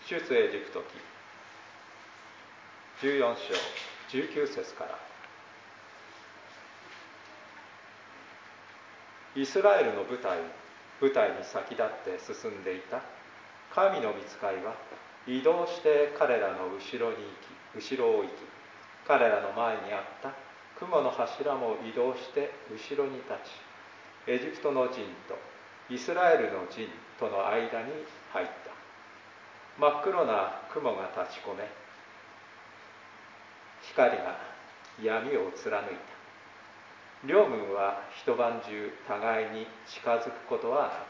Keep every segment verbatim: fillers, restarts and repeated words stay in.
出エジプト記じゅうよん章じゅうきゅう節から。イスラエルの部隊部隊に先立って進んでいた神の御使いは移動して彼らの後ろに行き後ろを行き、彼らの前にあった雲の柱も移動して後ろに立ち、エジプトの陣とイスラエルの陣との間に入った。真っ黒な雲が立ち込め、光が闇を貫いた。両軍は一晩中互いに近づくことはなかった。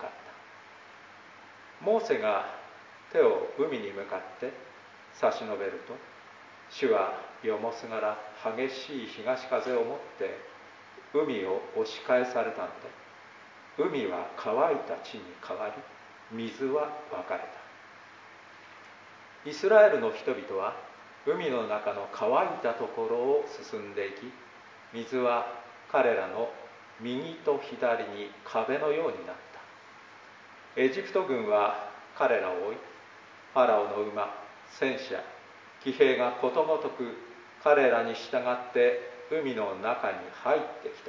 モーセが手を海に向かって差し伸べると、主はよもすがら激しい東風をもって海を押し返されたので、海は乾いた地に変わり、水は分かれた。イスラエルの人々は海の中の乾いたところを進んでいき、水は彼らの右と左に壁のようになった。エジプト軍は彼らを追い、ファラオの馬、戦車、騎兵がことごとく彼らに従って海の中に入ってき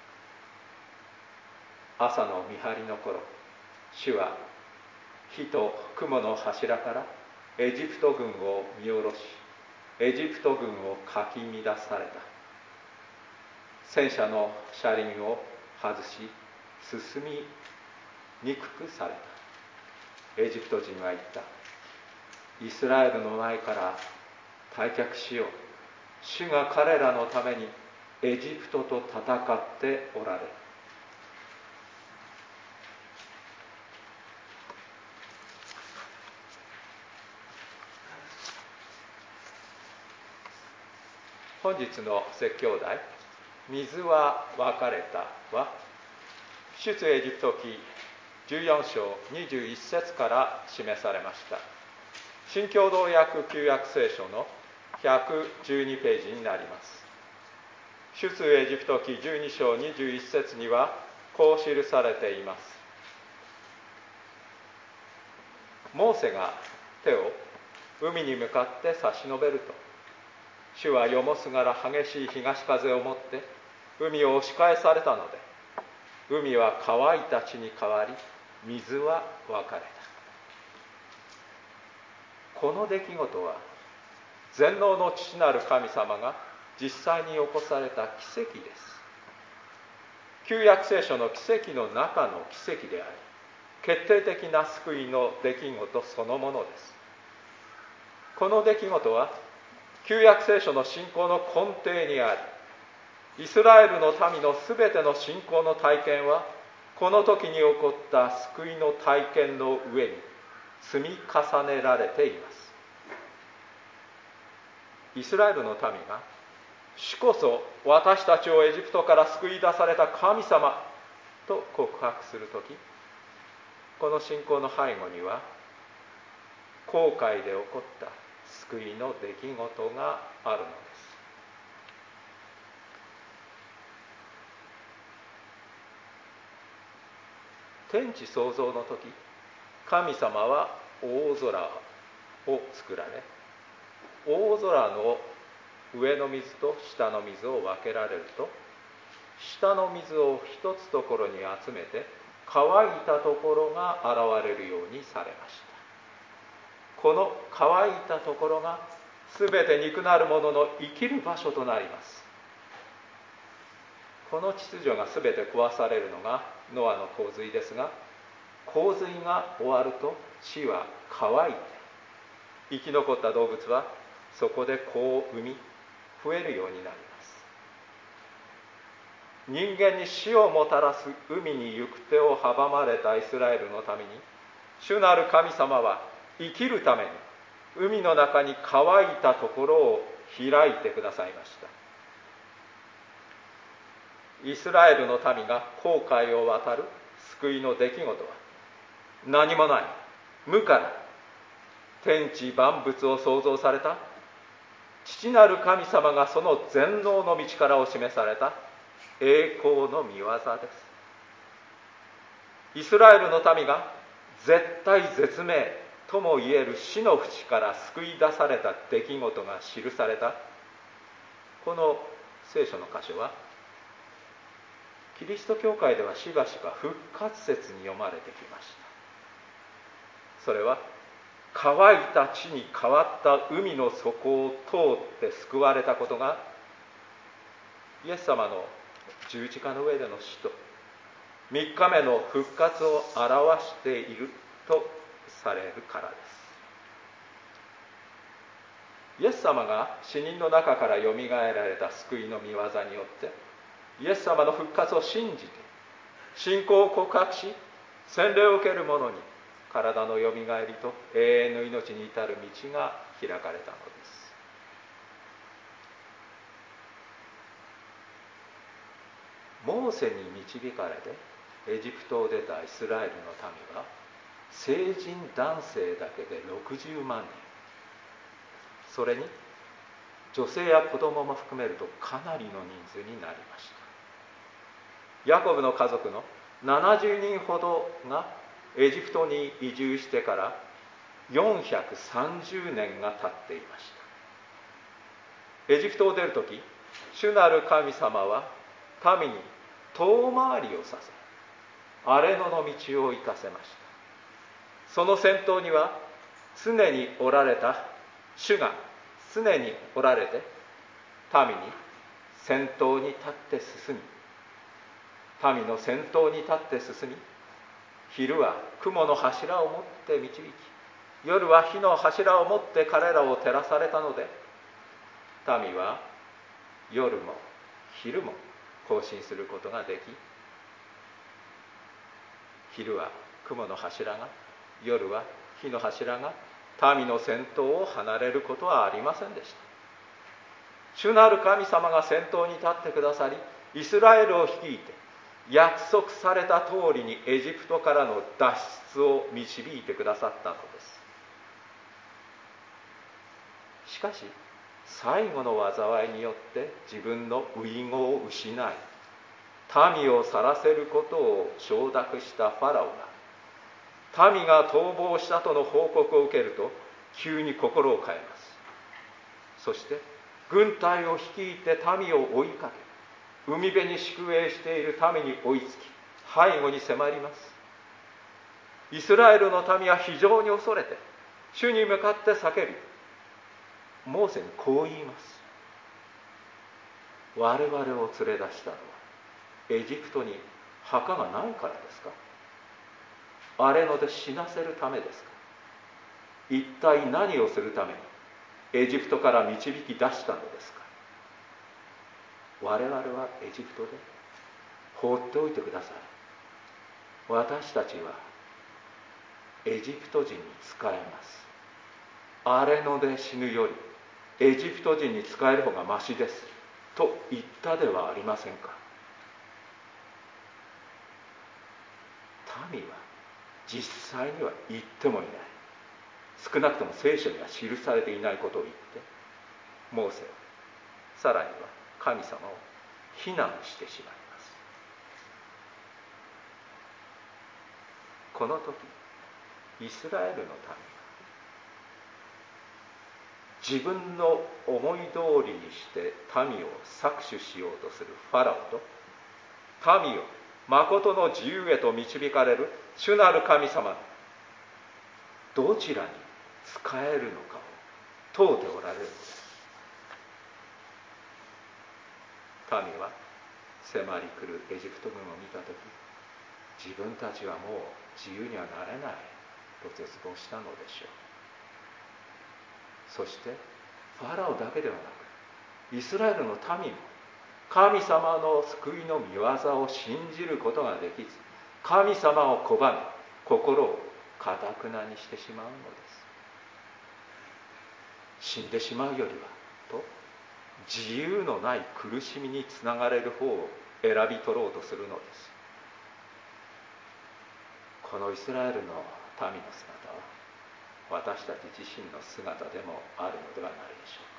た。朝の見張りの頃、主は火と雲の柱からエジプト軍を見下ろし、エジプト軍をかき乱された。戦車の車輪を外し、進みにくくされた。エジプト人は言った。イスラエルの前から退却しよう。主が彼らのためにエジプトと戦っておられる。本日の説教題、水は分かれたは、出エジプト記じゅうよん章にじゅういち節から示されました。新共同訳旧約聖書のひゃくじゅうにページになります。出エジプト記じゅうに章にじゅういち節にはこう記されています。モーセが手を海に向かって差し伸べると、主はよもすがら激しい東風をもって海を押し返されたので、海は乾いた地に変わり、水は分かれた。この出来事は全能の父なる神様が実際に起こされた奇跡です。旧約聖書の奇跡の中の奇跡であり、決定的な救いの出来事そのものです。この出来事は旧約聖書の信仰の根底にあり、イスラエルの民のすべての信仰の体験はこの時に起こった救いの体験の上に積み重ねられています。イスラエルの民が主こそ私たちをエジプトから救い出された神様と告白するとき、この信仰の背後には航海で起こった救いの出来事があるのです。天地創造の時、神様は大空を作られ、大空の上の水と下の水を分けられると、下の水を一つところに集めて乾いたところが現れるようにされました。この乾いたところがすべて肉なるものの生きる場所となります。この秩序がすべて壊されるのがノアの洪水ですが、洪水が終わると地は乾いて、生き残った動物はそこで子を産み増えるようになります。人間に死をもたらす海に行く手を阻まれたイスラエルのために、主なる神様は生きるために海の中に乾いたところを開いてくださいました。イスラエルの民が航海を渡る救いの出来事は、何もない無から天地万物を創造された父なる神様がその全能の道からを示された栄光の御業です。イスラエルの民が絶体絶命、 ともいえる死の淵から救い出された出来事が記されたこの聖書の箇所は、キリスト教会ではしばしば復活説に読まれてきました。それは乾いた地に変わった海の底を通って救われたことが、イエス様の十字架の上での死と三日目の復活を表しているとされるからです。イエス様が死人の中からよみがえられた救いの御業によってイエス様の復活を信じて信仰を告白し洗礼を受ける者に体のよみがえりと永遠の命に至る道が開かれたのです。モーセに導かれてエジプトを出たイスラエルの民は成人男性だけでろくじゅうまんにん、それに女性や子供も含めるとかなりの人数になりました。ヤコブの家族のななじゅうにんほどがエジプトに移住してからよんひゃくさんじゅうねんが経っていました。エジプトを出るとき、主なる神様は民に遠回りをさせ、荒れ野の道を行かせました。その先頭には常におられた主が常におられて、民に先頭に立って進み、民の先頭に立って進み、昼は雲の柱を持って導き、夜は火の柱を持って彼らを照らされたので、民は夜も昼も行進することができ、昼は雲の柱が、夜は火の柱が民の先頭を離れることはありませんでした。主なる神様が先頭に立ってくださり、イスラエルを率いて約束された通りにエジプトからの脱出を導いてくださったのです。しかし最後の災いによって自分の遺語を失い、民を去らせることを承諾したファラオが、民が逃亡したとの報告を受けると急に心を変えます。そして軍隊を率いて民を追いかけ、海辺に宿営している民に追いつき、背後に迫ります。イスラエルの民は非常に恐れて主に向かって叫び、モーセにこう言います。我々を連れ出したのはエジプトに墓がないからですか？荒れ野で死なせるためですか？一体何をするためにエジプトから導き出したのですか？我々はエジプトで放っておいてください。私たちはエジプト人に仕えます。荒れ野で死ぬよりエジプト人に仕える方がましですと言ったではありませんか。民は実際には言ってもいない、少なくとも聖書には記されていないことを言って、モーセはさらには神様を非難してしまいます。この時イスラエルの民は自分の思い通りにして民を搾取しようとするファラオと、民を誠の自由へと導かれる主なる神様、どちらに仕えるのかを問うておられるのです。民は迫り来るエジプト軍を見たとき、自分たちはもう自由にはなれないと絶望したのでしょう。そしてファラオだけではなく、イスラエルの民も神様の救いの御業を信じることができず、神様を拒み、心をかたくなにしてしまうのです。死んでしまうよりはと、自由のない苦しみにつながれる方を選び取ろうとするのです。このイスラエルの民の姿は、私たち自身の姿でもあるのではないでしょ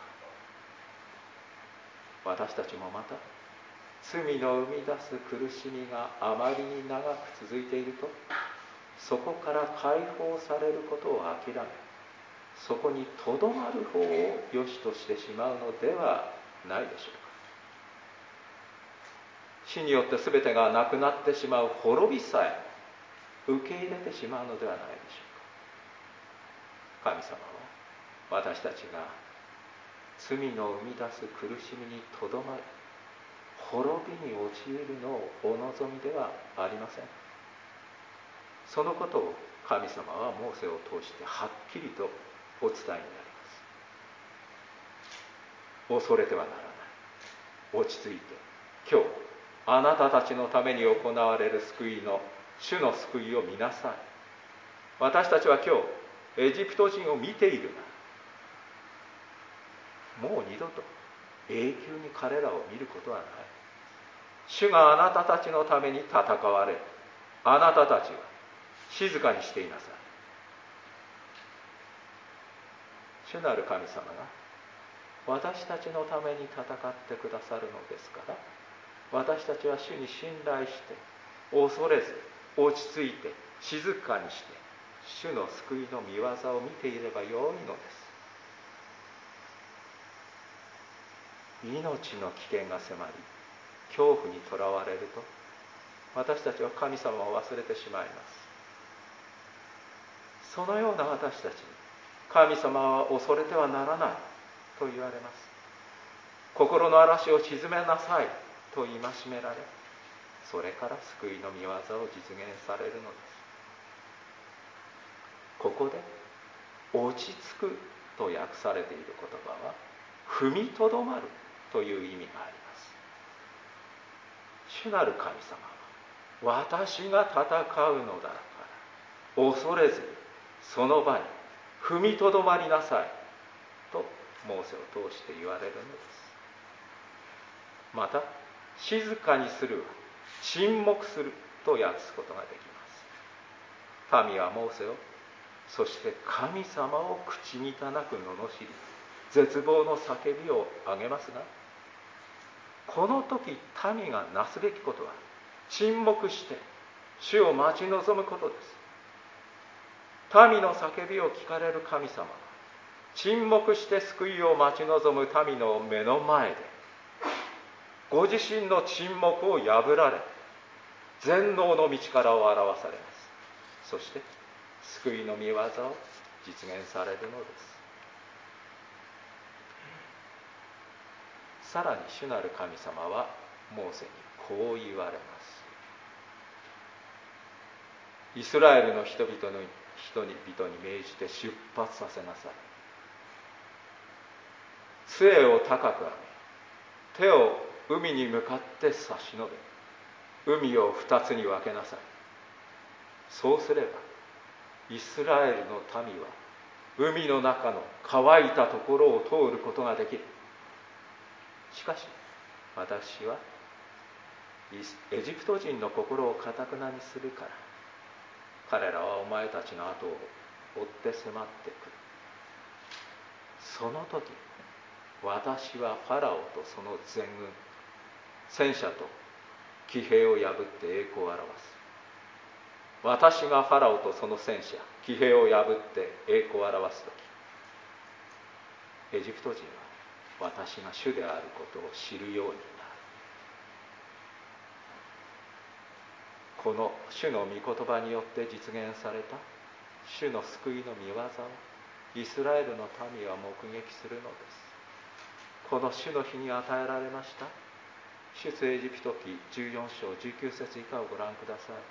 うか。私たちもまた罪の生み出す苦しみがあまりに長く続いていると、 そこから解放されることを諦め、そこにとどまる方を良しとしてしまうのではないでしょうか。死によって全てがなくなってしまう滅びさえ受け入れてしまうのではないでしょうか。神様は私たちが罪の生み出す苦しみにとどまり、滅びに陥るのをお望みではありません。そのことを神様はモーセを通してはっきりとお伝えになります。恐れてはならない。落ち着いて、今日あなたたちのために行われる救いの主の救いを見なさい。私たちは今日エジプト人を見ているが、もう二度と永久に彼らを見ることはない。主があなたたちのために戦われる。あなたたちは静かにしていなさい。主なる神様が私たちのために戦ってくださるのですから、私たちは主に信頼して恐れず落ち着いて静かにして主の救いの御業を見ていればよいのです。命の危険が迫り、恐怖にとらわれると私たちは神様を忘れてしまいます。そのような私たちに神様は恐れてはならないと言われます。心の嵐を鎮めなさいと戒められ、それから救いの御業を実現されるのです。ここで落ち着くと訳されている言葉は踏みとどまるという意味があります。主なる神様は私が戦うのだから恐れずにその場に踏みとどまりなさいとモーセを通して言われるのです。また静かにするは沈黙すると訳すことができます。民はモーセを、そして神様を口汚く罵り絶望の叫びを上げますが、この時民がなすべきことは沈黙して主を待ち望むことです。民の叫びを聞かれる神様は沈黙して救いを待ち望む民の目の前でご自身の沈黙を破られ全能の道からを表されます。そして救いの御業を実現されるのです。さらに主なる神様はモーセにこう言われます。イスラエルの人々の人々に命じて出発させなさい。杖を高く上げ、手を海に向かって差し伸べ、海を二つに分けなさい。そうすればイスラエルの民は海の中の乾いたところを通ることができる。しかし私はエジプト人の心をかたくなにするから、彼らはお前たちの後を追って迫ってくる。その時私はファラオとその全軍、戦車と騎兵を破って栄光を表す。私がファラオとその戦車、騎兵を破って栄光を表す時、エジプト人は私が主であることを知るようになる。この主の御言葉によって実現された主の救いの御業をイスラエルの民は目撃するのです。この主の日に与えられました出エジプト記じゅうよん章じゅうきゅう節以下をご覧ください。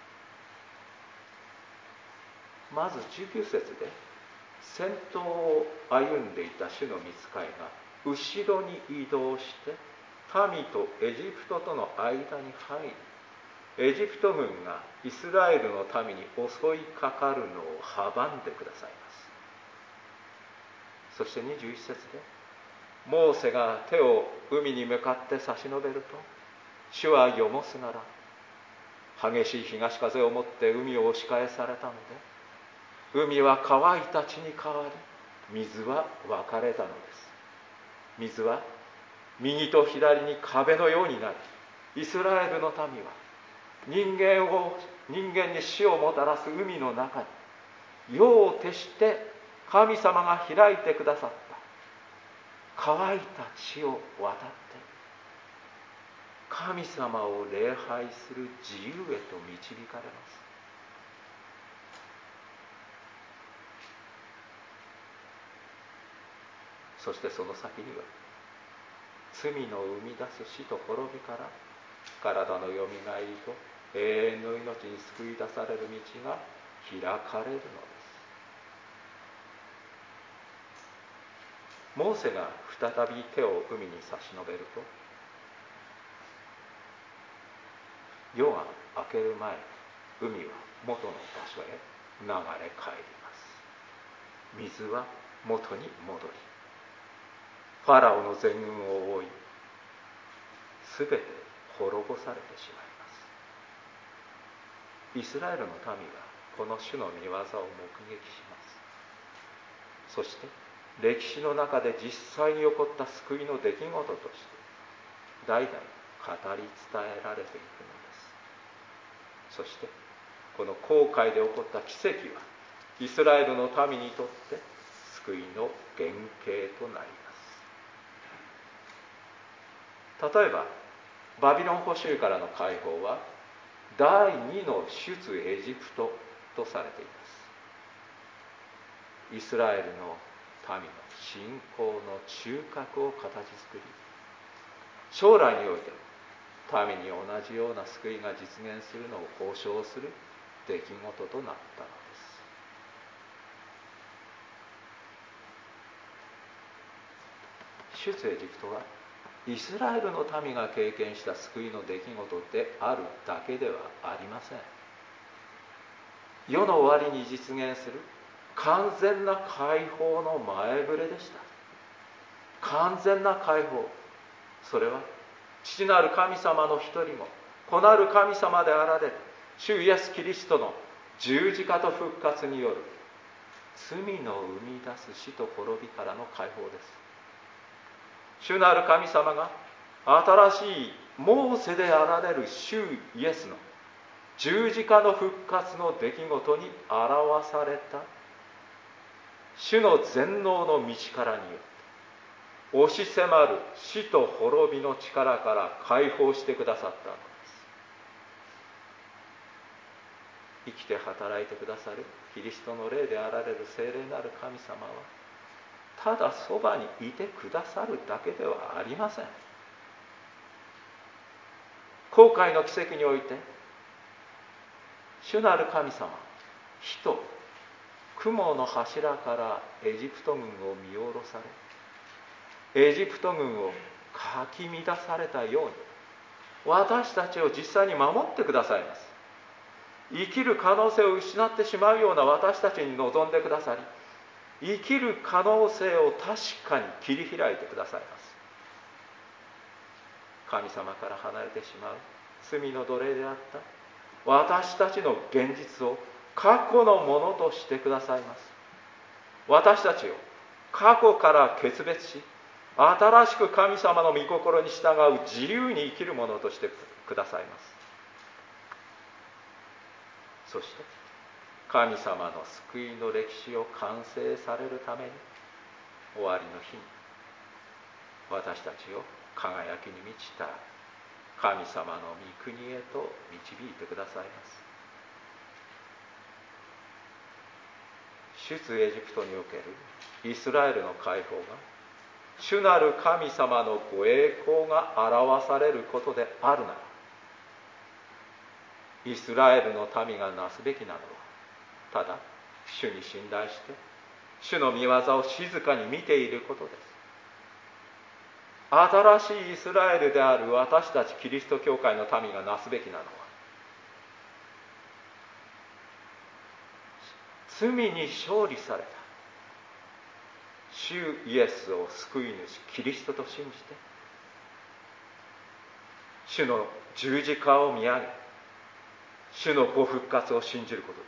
まずじゅうきゅう節で先頭を歩んでいた主の御使いが後ろに移動して民とエジプトとの間に入り、エジプト軍がイスラエルの民に襲いかかるのを阻んでくださいます。そしてにじゅういち節でモーセが手を海に向かって差し伸べると、主はよもすがら激しい東風をもって海を押し返されたので、海は乾いた地に変わり、水は分かれたのです。水は右と左に壁のようになり、イスラエルの民は人間を人間に死をもたらす海の中に夜を徹して神様が開いてくださった乾いた地を渡って神様を礼拝する自由へと導かれます。そしてその先には罪の生み出す死と滅びから体のよみがえりと永遠の命に救い出される道が開かれるのです。モーセが再び手を海に差し伸べると、夜が明ける前に海は元の場所へ流れ帰ります。水は元に戻り、ファラオの全軍を覆い、すべて滅ぼされてしまいます。イスラエルの民はこの主の御業を目撃します。そして歴史の中で実際に起こった救いの出来事として代々語り伝えられていくのです。そしてこの紅海で起こった奇跡はイスラエルの民にとって救いの原型となります。例えばバビロン捕囚からの解放は第二の出エジプトとされています。イスラエルの民の信仰の中核を形作り、将来においても民に同じような救いが実現するのを保証する出来事となったのです。出エジプトはイスラエルの民が経験した救いの出来事であるだけではありません。世の終わりに実現する完全な解放の前触れでした。完全な解放、それは父なる神様の一人も子なる神様であられる主イエス・キリストの十字架と復活による罪の生み出す死と滅びからの解放です。主なる神様が新しいモーセであられる主イエスの十字架の復活の出来事に表された主の全能の道からによって押し迫る死と滅びの力から解放してくださったのです。生きて働いてくださるキリストの霊であられる聖霊なる神様はただそばにいてくださるだけではありません。紅海の奇跡において主なる神様、火と雲の柱からエジプト軍を見下ろされ、エジプト軍をかき乱されたように私たちを実際に守ってくださいます。生きる可能性を失ってしまうような私たちに望んでくださり、生きる可能性を確かに切り開いてくださいます。神様から離れてしまう罪の奴隷であった私たちの現実を過去のものとしてくださいます。私たちを過去から決別し、新しく神様の御心に従う自由に生きるものとしてくださいます。そして神様の救いの歴史を完成されるために終わりの日に私たちを輝きに満ちた神様の御国へと導いてくださいます。出エジプトにおけるイスラエルの解放が主なる神様のご栄光が表されることであるなら、イスラエルの民がなすべきなのはただ主に信頼して主の御業を静かに見ていることです。新しいイスラエルである私たちキリスト教会の民がなすべきなのは、罪に勝利された主イエスを救い主キリストと信じて主の十字架を見上げ主のご復活を信じることです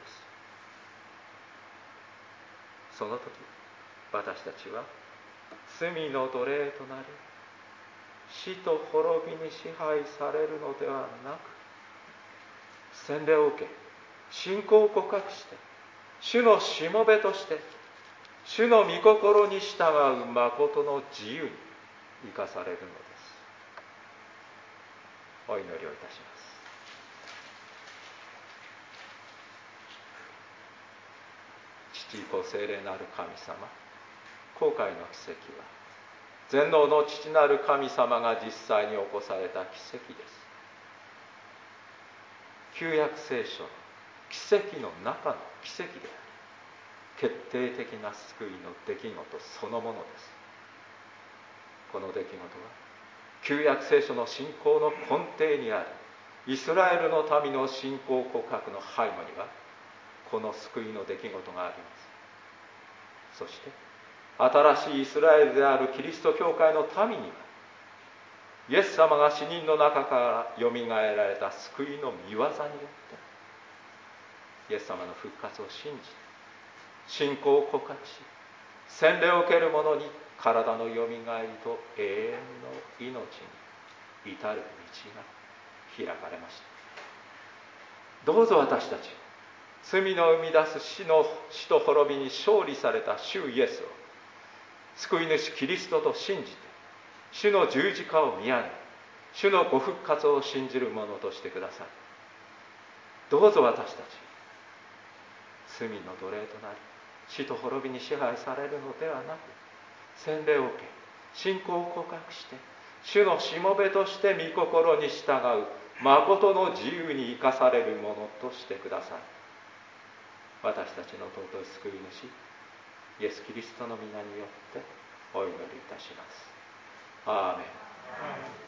。その時私たちは罪の奴隷となり死と滅びに支配されるのではなく、洗礼を受け信仰を告白して、主のしもべとして、主の御心に従う誠の自由に生かされるのです。お祈りをいたします。父子聖霊なる神様、航海の奇跡は全能の父なる神様が実際に起こされた奇跡です。旧約聖書の奇跡の中の奇跡であり、決定的な救いの出来事そのものです。この出来事は旧約聖書の信仰の根底にあり、イスラエルの民の信仰告白の背後にはこの救いの出来事があります。そして新しいイスラエルであるキリスト教会の民には、イエス様が死人の中からよみがえられた救いの御業によってイエス様の復活を信じて信仰を告白し、洗礼を受ける者に体のよみがえりと永遠の命に至る道が開かれました。どうぞ私たち罪の生み出す死の死と滅びに勝利された主イエスを救い主キリストと信じて、主の十字架を見上げ、主のご復活を信じる者としてください。どうぞ私たち罪の奴隷となり死と滅びに支配されるのではなく、洗礼を受け信仰を告白して主のしもべとして御心に従う誠の自由に生かされるものとしてください。私たちの尊い救い主イエス・キリストの皆によってお祈りいたします。アーメン。